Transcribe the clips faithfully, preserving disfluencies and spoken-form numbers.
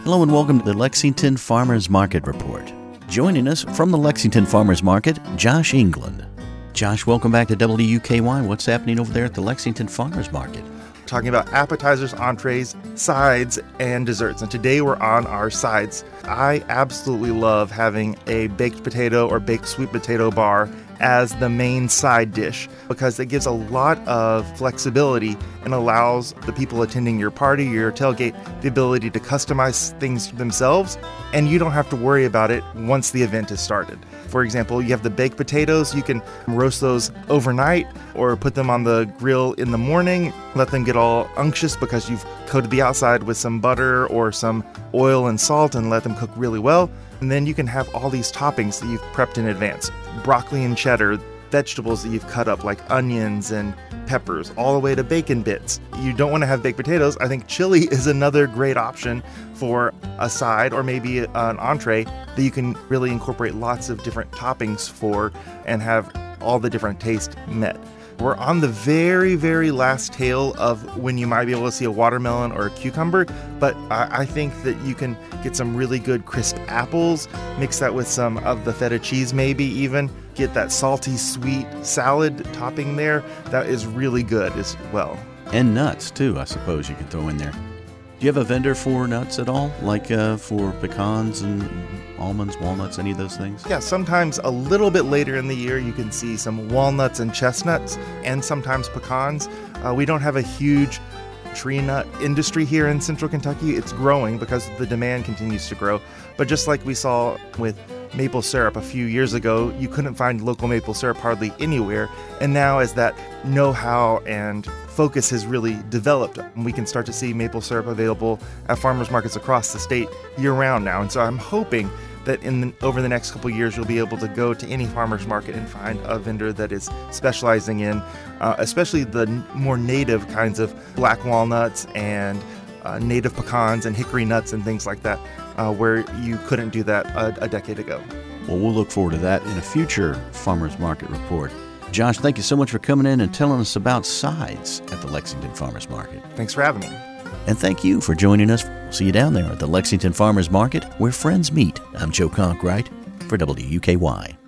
Hello and welcome to the Lexington Farmers Market Report. Joining us from the Lexington Farmers Market, Josh England. Josh, welcome back to W U K Y. What's happening over there at the Lexington Farmers Market? Talking about appetizers, entrees, sides, and desserts. And today we're on our sides. I absolutely love having a baked potato or baked sweet potato bar as the main side dish because it gives a lot of flexibility and allows the people attending your party, your tailgate, the ability to customize things themselves, and you don't have to worry about it once the event is started. For example, you have the baked potatoes, you can roast those overnight or put them on the grill in the morning, let them get all unctuous because you've coated the outside with some butter or some oil and salt and let them cook really well. And then you can have all these toppings that you've prepped in advance. Broccoli and cheddar, vegetables that you've cut up like onions and peppers, all the way to bacon bits. You don't want to have baked potatoes. I think chili is another great option for a side or maybe an entree that you can really incorporate lots of different toppings for and have all the different tastes met. We're on the very, very last tail of when you might be able to see a watermelon or a cucumber, but I, I think that you can get some really good crisp apples, mix that with some of the feta cheese maybe even, get that salty, sweet salad topping there. That is really good as well. And nuts, too, I suppose you can throw in there. Do you have a vendor for nuts at all, like uh, for pecans and almonds, walnuts, any of those things? Yeah, sometimes a little bit later in the year you can see some walnuts and chestnuts and sometimes pecans. Uh, we don't have a huge tree nut industry here in central Kentucky. It's growing because the demand continues to grow. But just like we saw with maple syrup a few years ago, you couldn't find local maple syrup hardly anywhere. And now as that know-how and focus has really developed, we can start to see maple syrup available at farmers markets across the state year-round now. And so I'm hoping that in the, over the next couple of years, you'll be able to go to any farmer's market and find a vendor that is specializing in, uh, especially the n- more native kinds of black walnuts and uh, native pecans and hickory nuts and things like that, uh, where you couldn't do that a, a decade ago. Well, we'll look forward to that in a future farmers market report. Josh, thank you so much for coming in and telling us about sides at the Lexington Farmers Market. Thanks for having me. And thank you for joining us. We'll see you down there at the Lexington Farmers Market, where friends meet. I'm Joe Conkright for W U K Y.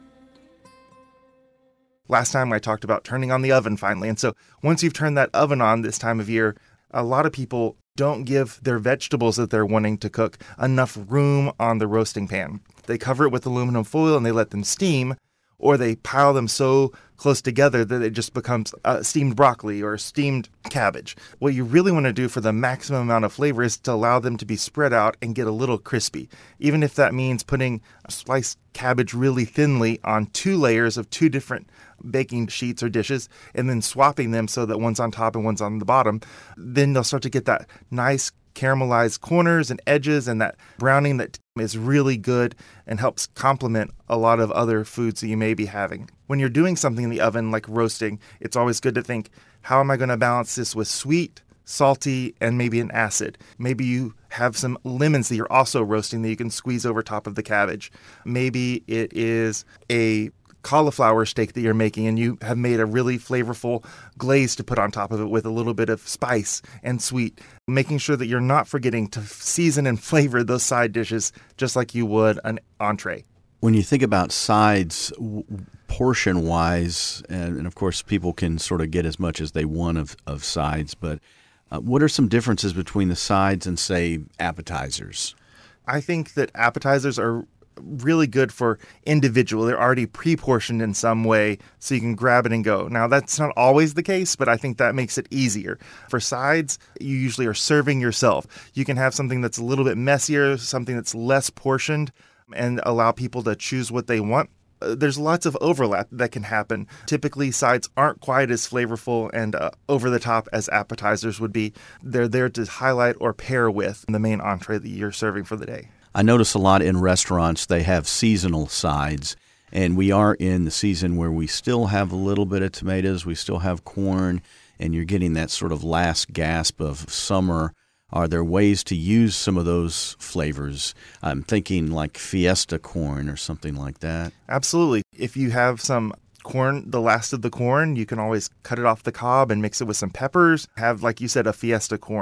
Last time I talked about turning on the oven finally. And so once you've turned that oven on this time of year, a lot of people don't give their vegetables that they're wanting to cook enough room on the roasting pan. They cover it with aluminum foil and they let them steam, or they pile them so close together that it just becomes uh, steamed broccoli or steamed cabbage. What you really want to do for the maximum amount of flavor is to allow them to be spread out and get a little crispy, even if that means putting sliced cabbage really thinly on two layers of two different baking sheets or dishes and then swapping them so that one's on top and one's on the bottom. Then they'll start to get that nice caramelized corners and edges and that browning that is really good and helps complement a lot of other foods that you may be having. When you're doing something in the oven like roasting, it's always good to think, how am I going to balance this with sweet, salty, and maybe an acid? Maybe you have some lemons that you're also roasting that you can squeeze over top of the cabbage. Maybe it is a cauliflower steak that you're making and you have made a really flavorful glaze to put on top of it with a little bit of spice and sweet, making sure that you're not forgetting to season and flavor those side dishes just like you would an entree. When you think about sides w- portion-wise, and, and of course people can sort of get as much as they want of, of sides, but uh, what are some differences between the sides and, say, appetizers? I think that appetizers are really good for individual. They're already pre-portioned in some way, so you can grab it and go. Now, that's not always the case, but I think that makes it easier. For sides, you usually are serving yourself. You can have something that's a little bit messier, something that's less portioned, and allow people to choose what they want. Uh, there's lots of overlap that can happen. Typically, sides aren't quite as flavorful and uh, over the top as appetizers would be. They're there to highlight or pair with the main entree that you're serving for the day. I notice a lot in restaurants they have seasonal sides, and we are in the season where we still have a little bit of tomatoes, we still have corn, and you're getting that sort of last gasp of summer. Are there ways to use some of those flavors? I'm thinking like Fiesta corn or something like that. Absolutely. If you have some corn, the last of the corn, you can always cut it off the cob and mix it with some peppers. Have, like you said, a Fiesta corn.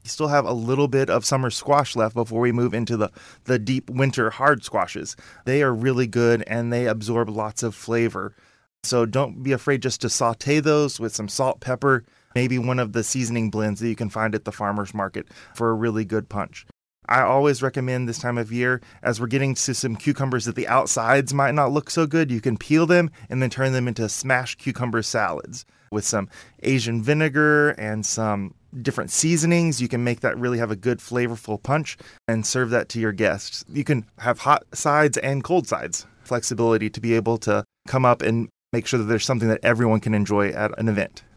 You still have a little bit of summer squash left before we move into the, the deep winter hard squashes. They are really good and they absorb lots of flavor. So don't be afraid just to saute those with some salt, pepper, maybe one of the seasoning blends that you can find at the farmer's market for a really good punch. I always recommend this time of year, as we're getting to some cucumbers that the outsides might not look so good, you can peel them and then turn them into smashed cucumber salads with some Asian vinegar and some different seasonings. You can make that really have a good flavorful punch and serve that to your guests. You can have hot sides and cold sides. Flexibility to be able to come up and make sure that there's something that everyone can enjoy at an event.